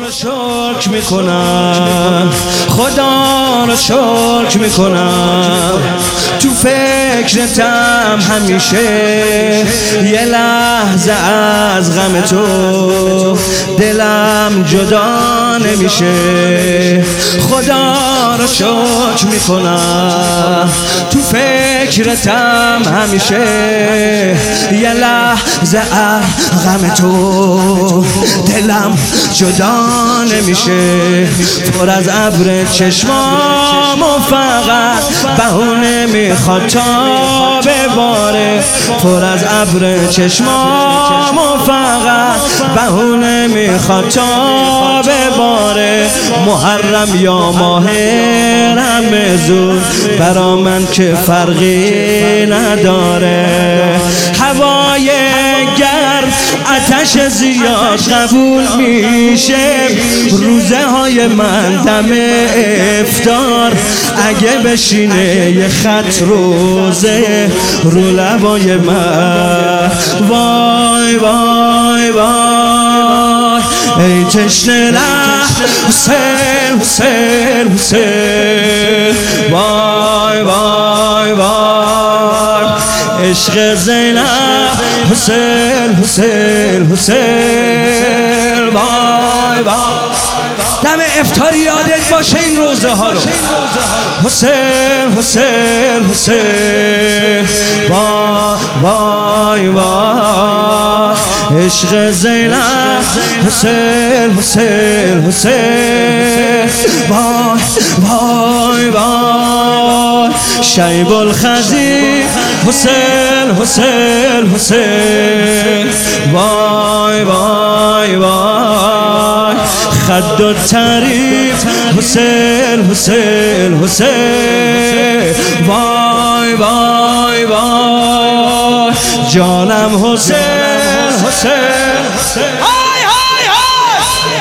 رو شکر میکنم، خدا رو شکر میکنم. تو فکرتم همیشه، یه لحظه از غم تو دلم جدا نمیشه. خدا رو شکر میکنم، تو فکرتم همیشه، یه لحظه از غم تو دلم جدا نمیشه. پر از ابر چشمام و فقط بهونه میخواد تا بباره. پر از ابر چشمام و فقط بهونه میخواد تا بباره. محرم یا ماه رمضان برا من که فرقی نداره. هوای گرم آتش زیاد قبول میشه. روزه های من دم افطار اگه بشینه یه خط روزه رو لبای من. وای وای وای ای تشنه ره حسین حسین حسین. وای وای وای عشق زینب حسین حسین حسین. وای وای دم افطاری یادت باشه این روزه ها رو. حسین حسین حسین. وای وای وای عشق زینب حسین حسین حسین. وای وای وای شیب الخزی حسین حسین حسین. وای وای وای خد و تعریف حسین حسین حسین. وای وای وای جانم حسین حسین حسین. های های های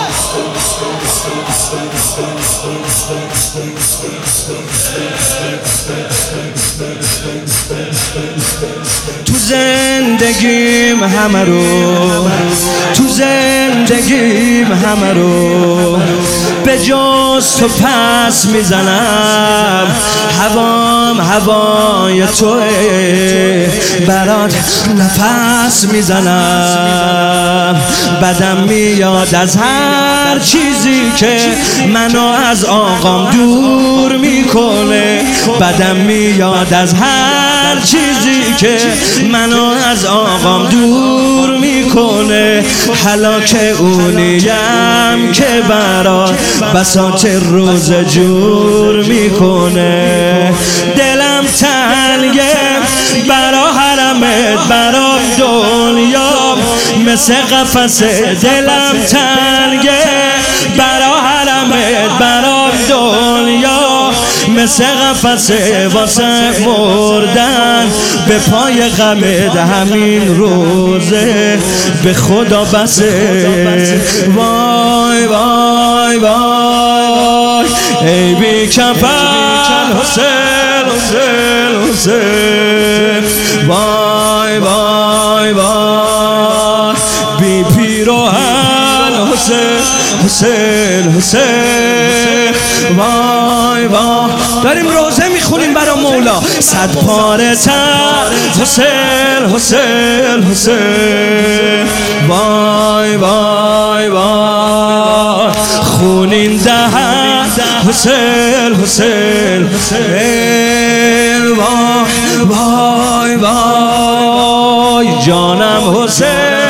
تو زندگیم همه رو، تو زندگیم همه رو به جز تو پس میزنم. هوام هوای توه برات نفس میزنم. بدم میاد از هر چیزی که منو از آقام دور میکنه. بدم میاد از هر چیزی که منو از آقام دور میکنه. هلاک اونیم که برات بساط روز جور میکنه. دلم تنگه برا حرمت برا دنیا مثل قفسه. دلم تنگه برا حرمت برا دنیا مثل قفسه. واسه مردن به پای غمت همین روزه به خدا بسه. وای وای وای ای بی کفن حسین حسین حسین. وای وای وای بی پیراهن حسین حسین حسین. وای وای داریم روزه میخونیم برا مولا. صد پاره تر حسین حسین حسین. وای وای وای خونین دهن حسین حسین حسین. وای وای وای جانم حسین.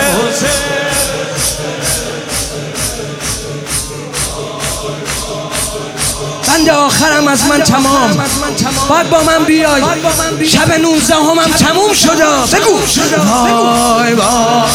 بند آخرم از من تمام، باید با من بیای. شب 19 هم تموم شده. بگو وای وای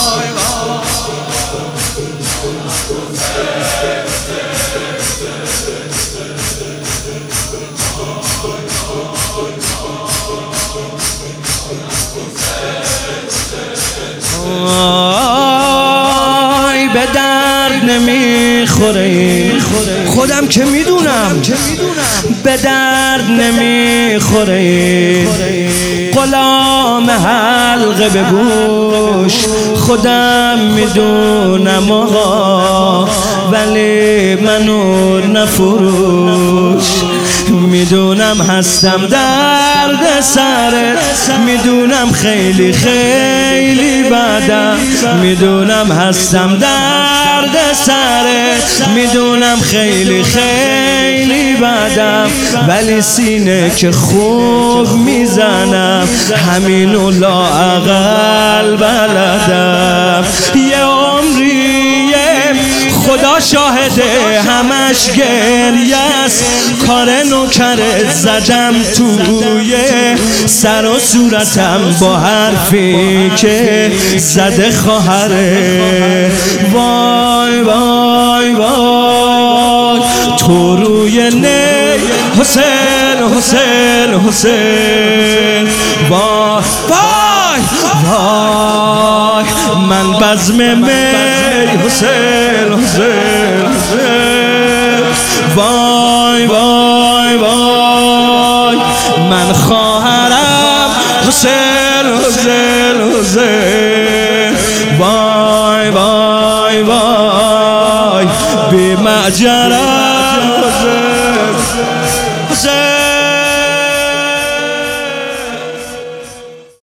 به درد نمیخوره. خودم که میدونم به درد نمیخوره. غلام حلقه به گوش خودم میدونم آقا ولی منو نفروش. میدونم هستم درد سرت، میدونم خیلی خیلی بدم، میدونم هستم درد سرت، میدونم خیلی خیلی بدم، ولی سینه که خوب میزنم همینو لااقل بلدم. یه عمریه خدا شاهده همش گریه است، کار نوکرت زدم توی سر و صورتم با حرفی که زده خواهره. وای وای وای تو روی نی حسین حسین حسین. وای وای وای من بزم می حسین حسین حسین. وای وای وای من خواهرم حسین حسین حسین. وای وای وای بی مجرم حسین حسین.